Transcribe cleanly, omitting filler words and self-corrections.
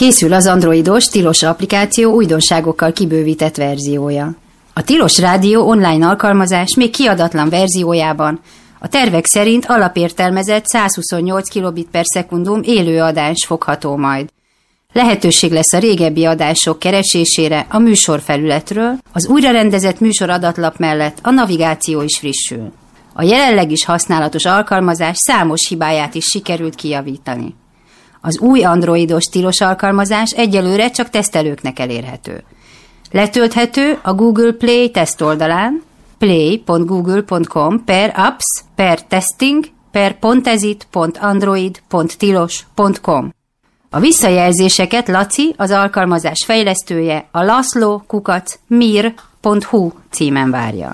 Készül az androidos Tilos applikáció újdonságokkal kibővített verziója. A Tilos Rádió online alkalmazás még kiadatlan verziójában a tervek szerint alapértelmezett 128 kilobit per szekundum élő adás fogható majd. Lehetőség lesz a régebbi adások keresésére a műsorfelületről, az újrarendezett műsoradatlap mellett a navigáció is frissül. A jelenleg is használatos alkalmazás számos hibáját is sikerült kijavítani. Az új androidos Tilos alkalmazás egyelőre csak tesztelőknek elérhető. Letölthető a Google Play tesztoldalán play.google.com/apps/testing/.android.tilos.com. A visszajelzéseket Laci, az alkalmazás fejlesztője, a laszlo@mir.hu címen várja.